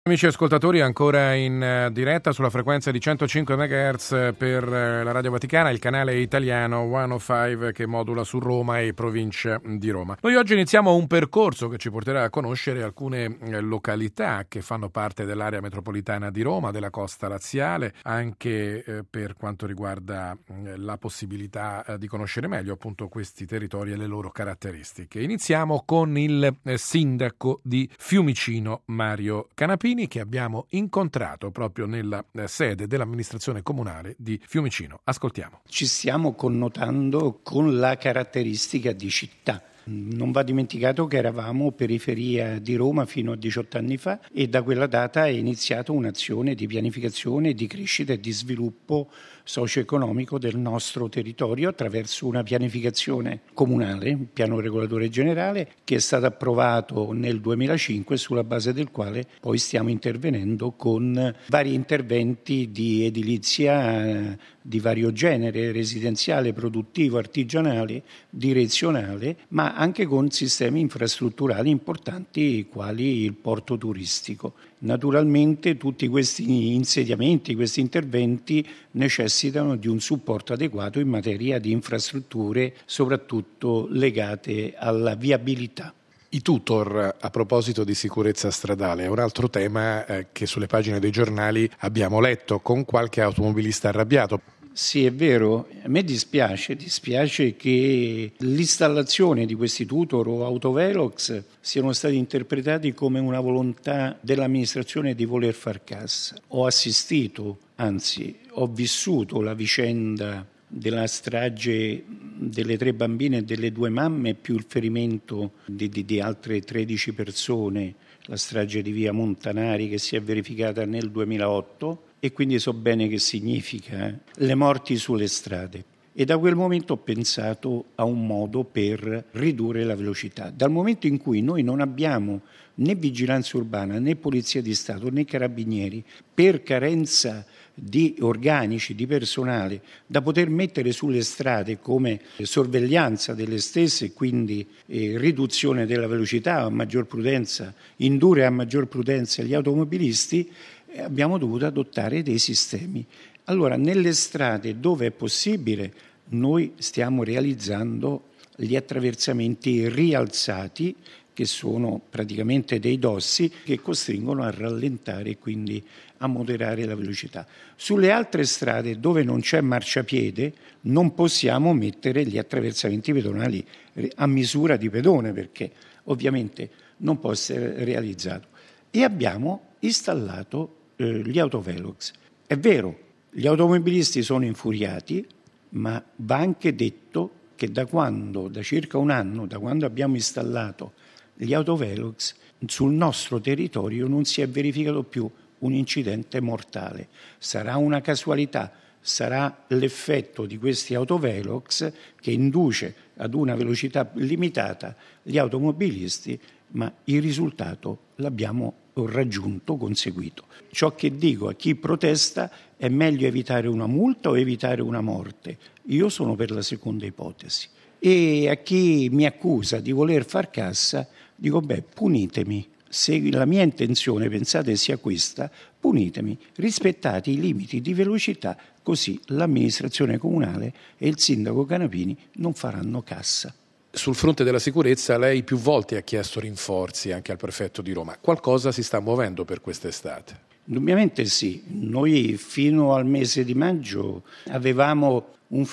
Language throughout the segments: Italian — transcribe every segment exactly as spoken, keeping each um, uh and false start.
Amici ascoltatori, ancora in diretta sulla frequenza di centocinque megahertz per la Radio Vaticana, il canale italiano centocinque che modula su Roma e provincia di Roma. Noi oggi iniziamo un percorso che ci porterà a conoscere alcune località che fanno parte dell'area metropolitana di Roma, della costa laziale, anche eh, per quanto riguarda eh, la possibilità eh, di conoscere meglio appunto questi territori e le loro caratteristiche. Iniziamo con il eh, sindaco di Fiumicino, Mario Canapini, che abbiamo incontrato proprio nella sede dell'amministrazione comunale di Fiumicino. Ascoltiamo. Ci stiamo connotando con la caratteristica di città. Non va dimenticato che eravamo periferia di Roma fino a diciotto anni fa e da quella data è iniziata un'azione di pianificazione, di crescita e di sviluppo socio-economico del nostro territorio attraverso una pianificazione comunale, un piano regolatore generale che è stato approvato nel duemilacinque, sulla base del quale poi stiamo intervenendo con vari interventi di edilizia di vario genere, residenziale, produttivo, artigianale, direzionale, ma anche con sistemi infrastrutturali importanti quali il porto turistico. Naturalmente tutti questi insediamenti, questi interventi necessitano di un supporto adeguato in materia di infrastrutture, soprattutto legate alla viabilità. I tutor, a proposito di sicurezza stradale, è un altro tema eh, che sulle pagine dei giornali abbiamo letto, con qualche automobilista arrabbiato. Sì, è vero. A me dispiace, dispiace che l'installazione di questi tutor o autovelox siano stati interpretati come una volontà dell'amministrazione di voler far cassa. Ho assistito, anzi ho vissuto la vicenda della strage delle tre bambine e delle due mamme, più il ferimento di, di, di altre tredici persone, la strage di via Montanari che si è verificata nel duemilaotto, e quindi so bene che significa eh, le morti sulle strade. E da quel momento ho pensato a un modo per ridurre la velocità. Dal momento in cui noi non abbiamo né vigilanza urbana, né polizia di Stato, né carabinieri, per carenza di organici, di personale, da poter mettere sulle strade come sorveglianza delle stesse e quindi eh, riduzione della velocità a maggior prudenza, indurre a maggior prudenza gli automobilisti, eh, abbiamo dovuto adottare dei sistemi. Allora, nelle strade dove è possibile, noi stiamo realizzando gli attraversamenti rialzati, che sono praticamente dei dossi che costringono a rallentare e quindi a moderare la velocità. Sulle altre strade dove non c'è marciapiede non possiamo mettere gli attraversamenti pedonali a misura di pedone, perché ovviamente non può essere realizzato. E abbiamo installato eh, gli autovelox. È vero, gli automobilisti sono infuriati, ma va anche detto che da quando, da circa un anno, da quando abbiamo installato gli autovelox, sul nostro territorio non si è verificato più un incidente mortale. Sarà una casualità, sarà l'effetto di questi autovelox che induce ad una velocità limitata gli automobilisti, ma il risultato l'abbiamo raggiunto, conseguito. Ciò che dico a chi protesta: è meglio evitare una multa o evitare una morte? Io sono per la seconda ipotesi. E a chi mi accusa di voler far cassa dico: beh, punitemi. Se la mia intenzione, pensate, sia questa, punitemi, rispettate i limiti di velocità, così l'amministrazione comunale e il sindaco Canapini non faranno cassa. Sul fronte della sicurezza lei più volte ha chiesto rinforzi anche al prefetto di Roma. Qualcosa si sta muovendo per quest'estate? Indubbiamente sì. Noi fino al mese di maggio avevamo un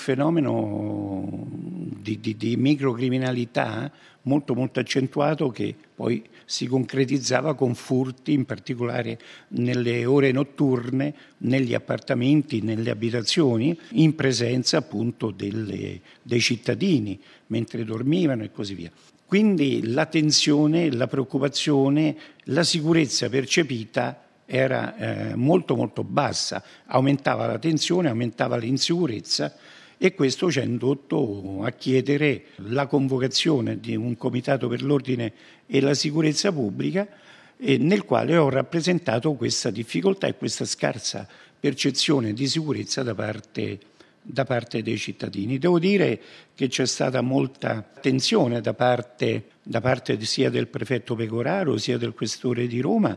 fenomeno di, di, di microcriminalità molto molto accentuato, che poi si concretizzava con furti, in particolare nelle ore notturne, negli appartamenti, nelle abitazioni, in presenza appunto delle, dei cittadini, mentre dormivano e così via. Quindi la tensione, la preoccupazione, la sicurezza percepita era eh, molto molto bassa, aumentava la tensione, aumentava l'insicurezza, e questo ci ha indotto a chiedere la convocazione di un comitato per l'ordine e la sicurezza pubblica, eh, nel quale ho rappresentato questa difficoltà e questa scarsa percezione di sicurezza da parte, da parte dei cittadini. Devo dire che c'è stata molta attenzione da parte, da parte sia del prefetto Pecoraro sia del questore di Roma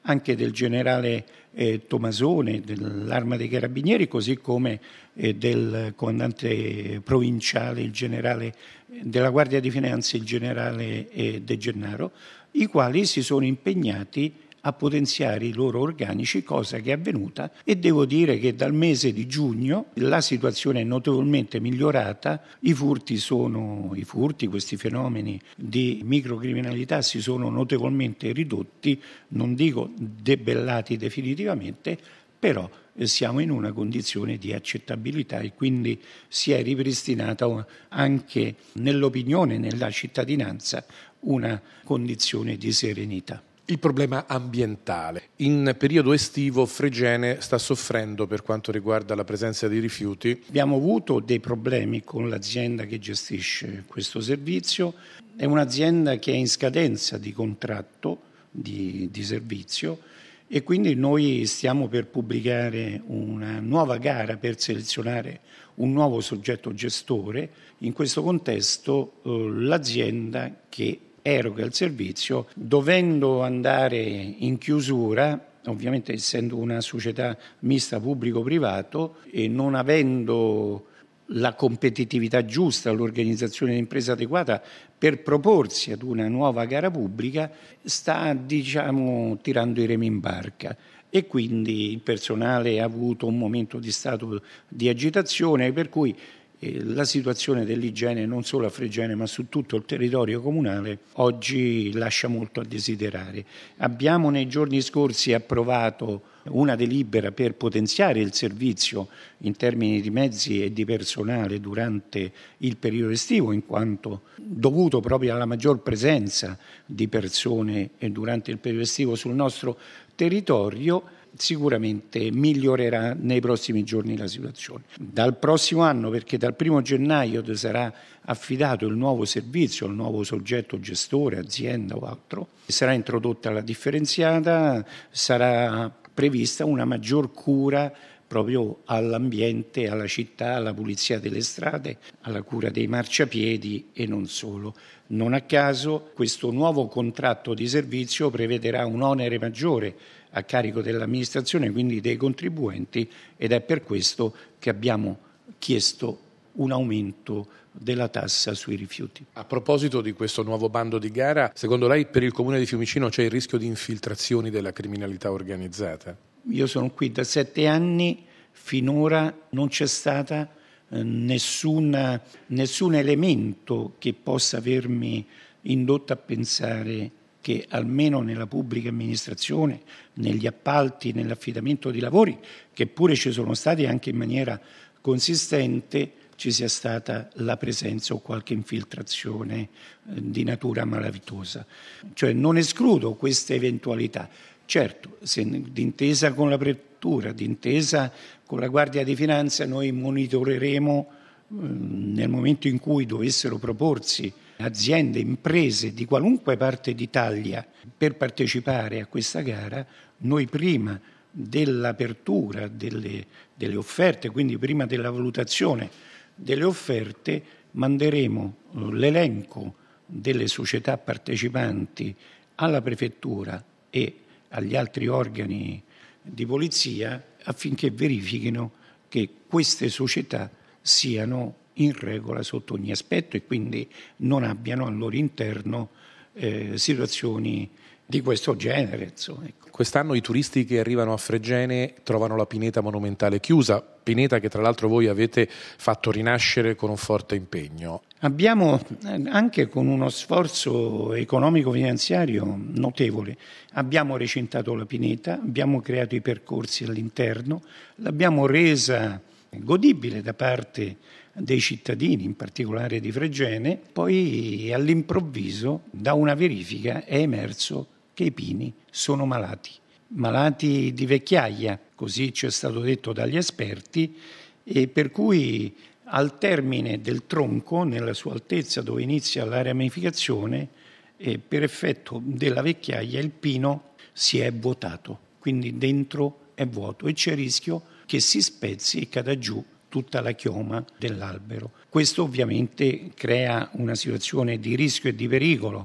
anche del generale eh, Tomasone, dell'Arma dei Carabinieri, così come eh, del comandante provinciale, il generale della Guardia di Finanza, il generale eh, De Gennaro, i quali si sono impegnati a potenziare i loro organici, cosa che è avvenuta, e devo dire che dal mese di giugno la situazione è notevolmente migliorata, i furti sono i furti, questi fenomeni di microcriminalità si sono notevolmente ridotti, non dico debellati definitivamente, però siamo in una condizione di accettabilità e quindi si è ripristinata anche nell'opinione, nella cittadinanza, una condizione di serenità. Il problema ambientale. In periodo estivo Fregene sta soffrendo per quanto riguarda la presenza di rifiuti. Abbiamo avuto dei problemi con l'azienda che gestisce questo servizio. È un'azienda che è in scadenza di contratto di, di servizio e quindi noi stiamo per pubblicare una nuova gara per selezionare un nuovo soggetto gestore. In questo contesto eh, l'azienda che eroga il servizio, dovendo andare in chiusura, ovviamente essendo una società mista pubblico-privato e non avendo la competitività giusta, l'organizzazione di impresa adeguata per proporsi ad una nuova gara pubblica, sta diciamo tirando i remi in barca e quindi il personale ha avuto un momento di stato di agitazione per cui la situazione dell'igiene non solo a Fregene ma su tutto il territorio comunale oggi lascia molto a desiderare. Abbiamo nei giorni scorsi approvato una delibera per potenziare il servizio in termini di mezzi e di personale durante il periodo estivo, in quanto dovuto proprio alla maggior presenza di persone durante il periodo estivo sul nostro territorio, sicuramente migliorerà nei prossimi giorni la situazione. Dal prossimo anno, perché dal primo gennaio sarà affidato il nuovo servizio, il nuovo soggetto gestore, azienda o altro, sarà introdotta la differenziata, sarà prevista una maggior cura proprio all'ambiente, alla città, alla pulizia delle strade, alla cura dei marciapiedi e non solo. Non a caso questo nuovo contratto di servizio prevederà un onere maggiore a carico dell'amministrazione, quindi dei contribuenti, ed è per questo che abbiamo chiesto un aumento della tassa sui rifiuti. A proposito di questo nuovo bando di gara, secondo lei per il comune di Fiumicino c'è il rischio di infiltrazioni della criminalità organizzata? Io sono qui da sette anni, finora non c'è stata eh, nessuna, nessun elemento che possa avermi indotto a pensare che almeno nella pubblica amministrazione, negli appalti, nell'affidamento di lavori, che pure ci sono stati anche in maniera consistente, ci sia stata la presenza o qualche infiltrazione eh, di natura malavitosa. Cioè non escludo queste eventualità. Certo, se d'intesa con la Pretura, d'intesa con la Guardia di Finanza, noi monitoreremo eh, nel momento in cui dovessero proporsi aziende, imprese di qualunque parte d'Italia per partecipare a questa gara, noi prima dell'apertura delle, delle offerte, quindi prima della valutazione delle offerte, manderemo l'elenco delle società partecipanti alla Prefettura e agli altri organi di polizia affinché verifichino che queste società siano in regola sotto ogni aspetto e quindi non abbiano al loro interno eh, situazioni di questo genere. Insomma, ecco. Quest'anno i turisti che arrivano a Fregene trovano la pineta monumentale chiusa, pineta che tra l'altro voi avete fatto rinascere con un forte impegno. Abbiamo, anche con uno sforzo economico-finanziario notevole, abbiamo recintato la pineta, abbiamo creato i percorsi all'interno, l'abbiamo resa godibile da parte dei cittadini, in particolare di Fregene, poi all'improvviso da una verifica è emerso che i pini sono malati, malati di vecchiaia, così ci è stato detto dagli esperti, e per cui al termine del tronco, nella sua altezza dove inizia la ramificazione, eh, per effetto della vecchiaia il pino si è vuotato, quindi dentro è vuoto e c'è il rischio che si spezzi e cada giù tutta la chioma dell'albero. Questo ovviamente crea una situazione di rischio e di pericolo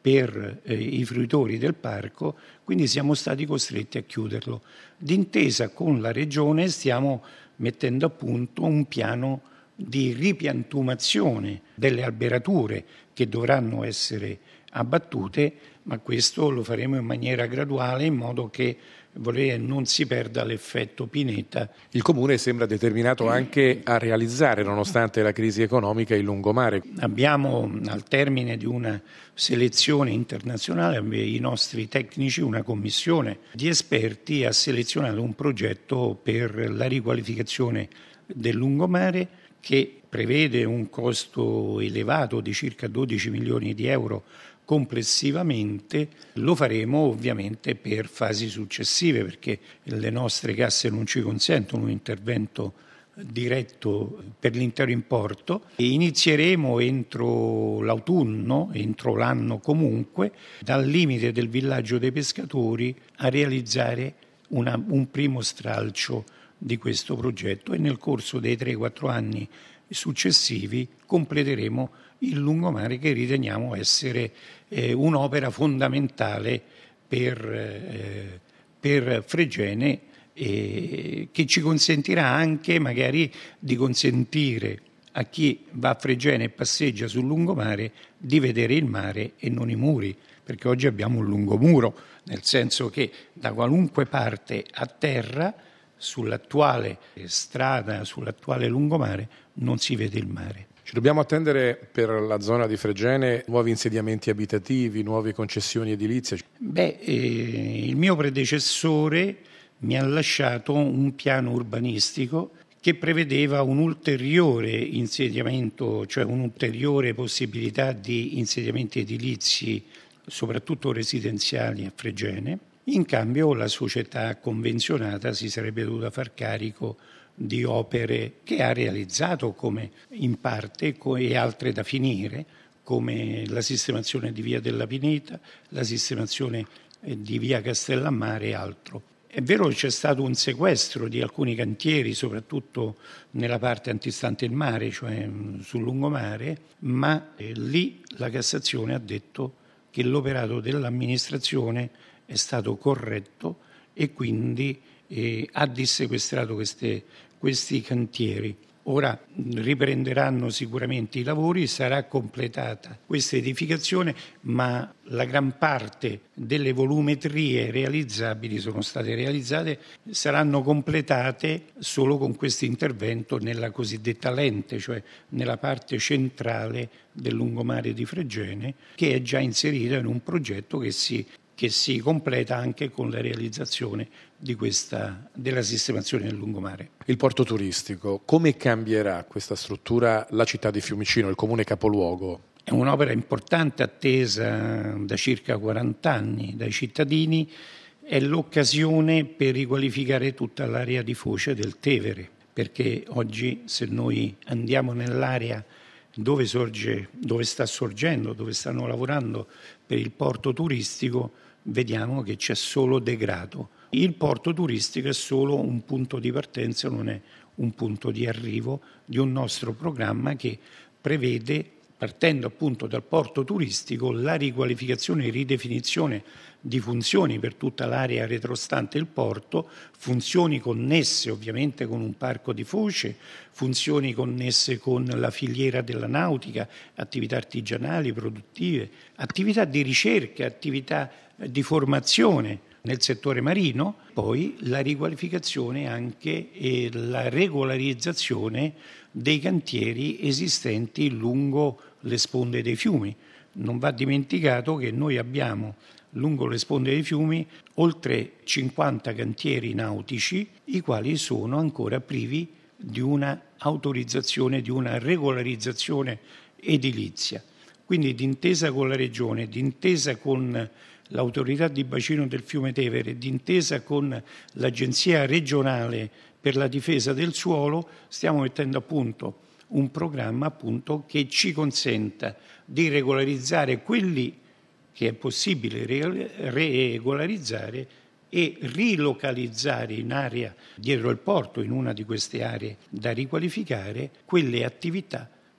per eh, i fruitori del parco, quindi siamo stati costretti a chiuderlo. D'intesa con la Regione stiamo mettendo a punto un piano di ripiantumazione delle alberature che dovranno essere abbattute, ma questo lo faremo in maniera graduale in modo che non si perda l'effetto pineta. Il Comune sembra determinato anche a realizzare, nonostante la crisi economica, il lungomare. Abbiamo, al termine di una selezione internazionale, i nostri tecnici, una commissione di esperti ha selezionato un progetto per la riqualificazione del lungomare che prevede un costo elevato di circa dodici milioni di euro complessivamente. Lo faremo ovviamente per fasi successive perché le nostre casse non ci consentono un intervento diretto per l'intero importo e inizieremo entro l'autunno, entro l'anno comunque, dal limite del villaggio dei pescatori a realizzare una, un primo stralcio di questo progetto e nel corso dei tre quattro anni successivi completeremo il lungomare che riteniamo essere eh, un'opera fondamentale per, eh, per Fregene eh, che ci consentirà anche magari di consentire a chi va a Fregene e passeggia sul lungomare di vedere il mare e non i muri, perché oggi abbiamo un lungomuro, nel senso che da qualunque parte a terra sull'attuale strada, sull'attuale lungomare non si vede il mare. Ci dobbiamo attendere per la zona di Fregene nuovi insediamenti abitativi, nuove concessioni edilizie? Beh, eh, il mio predecessore mi ha lasciato un piano urbanistico che prevedeva un ulteriore insediamento, cioè un'ulteriore possibilità di insediamenti edilizi, soprattutto residenziali a Fregene. In cambio la società convenzionata si sarebbe dovuta far carico di opere che ha realizzato come in parte e altre da finire, come la sistemazione di via della Pineta, la sistemazione di via Castellammare e altro. È vero che c'è stato un sequestro di alcuni cantieri, soprattutto nella parte antistante il mare, cioè sul lungomare, ma eh, lì la Cassazione ha detto che l'operato dell'amministrazione è stato corretto e quindi eh, ha dissequestrato queste, questi cantieri. Ora riprenderanno sicuramente i lavori, sarà completata questa edificazione, ma la gran parte delle volumetrie realizzabili sono state realizzate, saranno completate solo con questo intervento nella cosiddetta lente, cioè nella parte centrale del lungomare di Fregene, che è già inserita in un progetto che si che si completa anche con la realizzazione di questa, della sistemazione del lungomare. Il porto turistico, come cambierà questa struttura la città di Fiumicino, il comune capoluogo? È un'opera importante attesa da circa quaranta anni dai cittadini, è l'occasione per riqualificare tutta l'area di foce del Tevere, perché oggi se noi andiamo nell'area dove sorge, dove sta sorgendo, dove stanno lavorando per il porto turistico, vediamo che c'è solo degrado. Il porto turistico è solo un punto di partenza, non è un punto di arrivo di un nostro programma che prevede, partendo appunto dal porto turistico, la riqualificazione e ridefinizione di funzioni per tutta l'area retrostante il porto, funzioni connesse ovviamente con un parco di foce, funzioni connesse con la filiera della nautica, attività artigianali, produttive, attività di ricerca, attività di formazione nel settore marino, poi la riqualificazione anche e la regolarizzazione dei cantieri esistenti lungo le sponde dei fiumi. Non va dimenticato che noi abbiamo lungo le sponde dei fiumi oltre cinquanta cantieri nautici, i quali sono ancora privi di una autorizzazione, di una regolarizzazione edilizia. Quindi d'intesa con la Regione, d'intesa con l'autorità di bacino del fiume Tevere, d'intesa con l'Agenzia regionale per la difesa del suolo, stiamo mettendo a punto un programma appunto che ci consenta di regolarizzare quelli che è possibile regolarizzare e rilocalizzare in area dietro il porto, in una di queste aree da riqualificare, quelle attività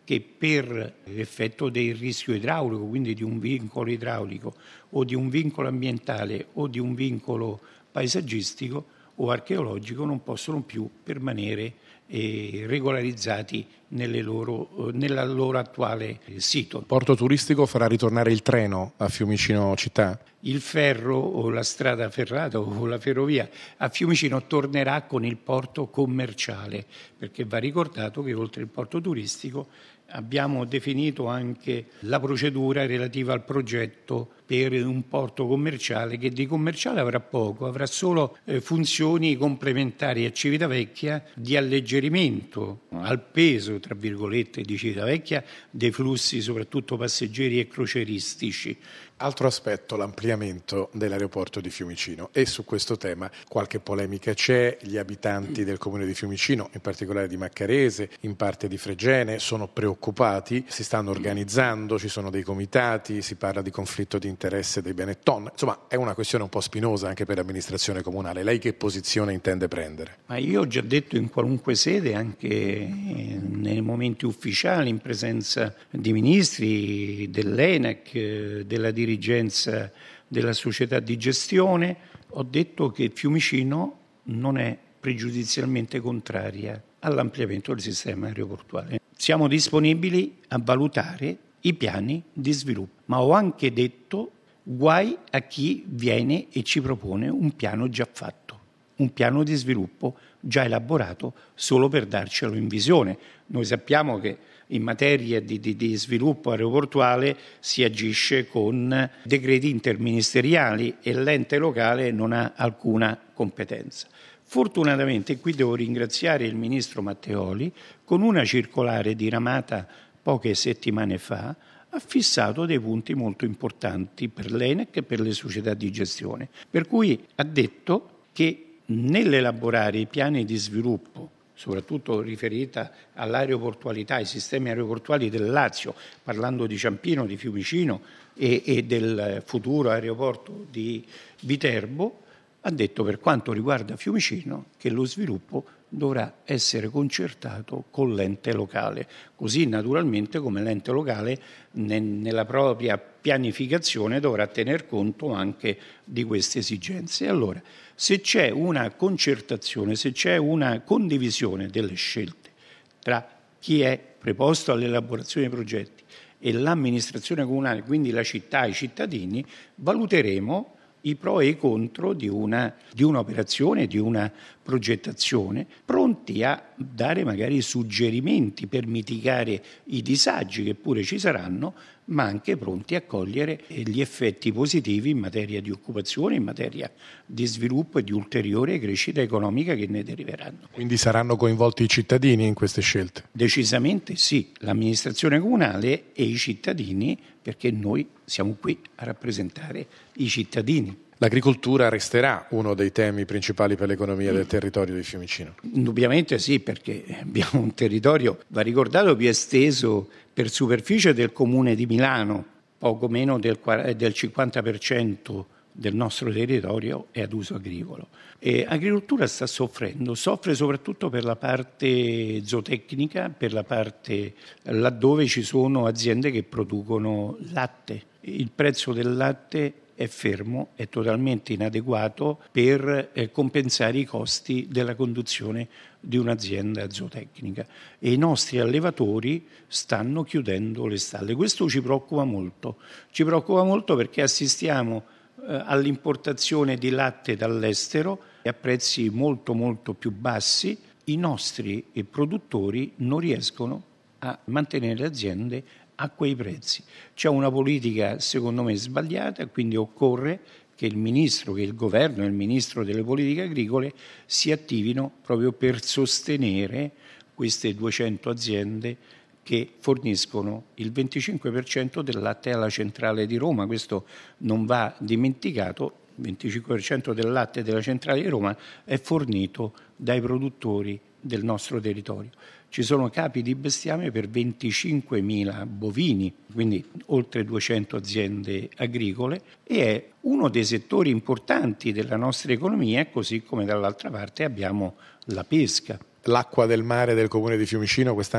che per effetto del rischio idraulico, quindi di un vincolo idraulico o di un vincolo ambientale o di un vincolo paesaggistico o archeologico, non possono più permanere eh, regolarizzati nelle loro, nella loro attuale sito. Il porto turistico farà ritornare il treno a Fiumicino città? Il ferro o la strada ferrata o la ferrovia a Fiumicino tornerà con il porto commerciale, perché va ricordato che oltre il porto turistico abbiamo definito anche la procedura relativa al progetto per un porto commerciale che di commerciale avrà poco, avrà solo eh, funzioni complementari a Civitavecchia di alleggerimento al peso, tra virgolette, di Civitavecchia dei flussi soprattutto passeggeri e crocieristici. Altro aspetto, l'ampliamento dell'aeroporto di Fiumicino, e su questo tema qualche polemica c'è. Gli abitanti del comune di Fiumicino, in particolare di Maccarese, in parte di Fregene, sono preoccupati, si stanno organizzando, ci sono dei comitati, si parla di conflitto di interesse dei Benetton, insomma è una questione un po' spinosa anche per l'amministrazione comunale. Lei che posizione intende prendere? Ma io ho già detto in qualunque sede, anche nei momenti ufficiali, in presenza di ministri, dell'ENAC, della dirigenza della società di gestione, ho detto che Fiumicino non è pregiudizialmente contraria all'ampliamento del sistema aeroportuale. Siamo disponibili a valutare i piani di sviluppo, ma ho anche detto guai a chi viene e ci propone un piano già fatto, un piano di sviluppo già elaborato solo per darcelo in visione. Noi sappiamo che in materia di, di, di sviluppo aeroportuale si agisce con decreti interministeriali e l'ente locale non ha alcuna competenza. Fortunatamente qui devo ringraziare il ministro Matteoli, con una circolare diramata poche settimane fa ha fissato dei punti molto importanti per l'ENAC e per le società di gestione, per cui ha detto che nell'elaborare i piani di sviluppo, soprattutto riferita all'aeroportualità, ai sistemi aeroportuali del Lazio, parlando di Ciampino, di Fiumicino e, e del futuro aeroporto di Viterbo, ha detto per quanto riguarda Fiumicino che lo sviluppo dovrà essere concertato con l'ente locale, così naturalmente come l'ente locale ne, nella propria pianificazione dovrà tener conto anche di queste esigenze. Allora, se c'è una concertazione, se c'è una condivisione delle scelte tra chi è preposto all'elaborazione dei progetti e l'amministrazione comunale, quindi la città, i cittadini, valuteremo i pro e i contro di una, di un'operazione, di una progettazione, pronti a dare magari suggerimenti per mitigare i disagi che pure ci saranno, ma anche pronti a cogliere gli effetti positivi in materia di occupazione, in materia di sviluppo e di ulteriore crescita economica che ne deriveranno. Quindi saranno coinvolti i cittadini in queste scelte? Decisamente sì, l'amministrazione comunale e i cittadini, perché noi siamo qui a rappresentare i cittadini. L'agricoltura resterà uno dei temi principali per l'economia del territorio di Fiumicino? Indubbiamente sì, perché abbiamo un territorio, va ricordato, più esteso per superficie del comune di Milano, poco meno del, del cinquanta per cento del nostro territorio è ad uso agricolo. E l'agricoltura sta soffrendo, soffre soprattutto per la parte zootecnica, per la parte laddove ci sono aziende che producono latte. Il prezzo del latte è fermo, è totalmente inadeguato per eh, compensare i costi della conduzione di un'azienda zootecnica e i nostri allevatori stanno chiudendo le stalle. Questo ci preoccupa molto, ci preoccupa molto perché assistiamo eh, all'importazione di latte dall'estero a prezzi molto molto più bassi. I nostri eh, produttori non riescono a mantenere le aziende a quei prezzi. C'è una politica secondo me sbagliata, quindi occorre che il ministro, che il governo e il ministro delle politiche agricole si attivino proprio per sostenere queste duecento aziende che forniscono il venticinque per cento del latte alla centrale di Roma. Questo non va dimenticato, il venticinque per cento del latte della centrale di Roma è fornito dai produttori del nostro territorio. Ci sono capi di bestiame per venticinquemila bovini, quindi oltre duecento aziende agricole, e è uno dei settori importanti della nostra economia, così come dall'altra parte abbiamo la pesca. L'acqua del mare del comune di Fiumicino quest'anno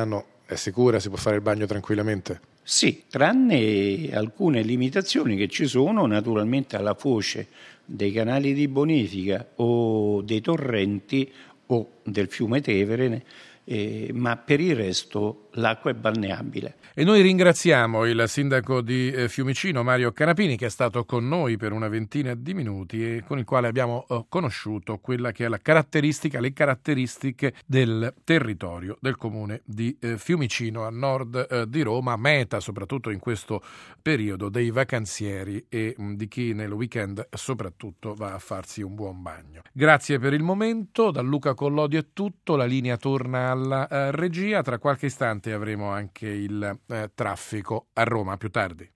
è sicura, si può fare il bagno tranquillamente? Sì, tranne alcune limitazioni che ci sono naturalmente alla foce dei canali di bonifica o dei torrenti o del fiume Tevere, eh, ma per il resto l'acqua è balneabile. E noi ringraziamo il sindaco di eh, Fiumicino, Mario Canapini, che è stato con noi per una ventina di minuti e con il quale abbiamo eh, conosciuto quella che è la caratteristica, le caratteristiche del territorio del comune di eh, Fiumicino, a nord eh, di Roma, meta soprattutto in questo periodo dei vacanzieri e mh, di chi nel weekend soprattutto va a farsi un buon bagno. Grazie per il momento, da Luca Collodi è tutto, la linea torna alla eh, regia, tra qualche istante avremo anche il eh, traffico a Roma. Più tardi.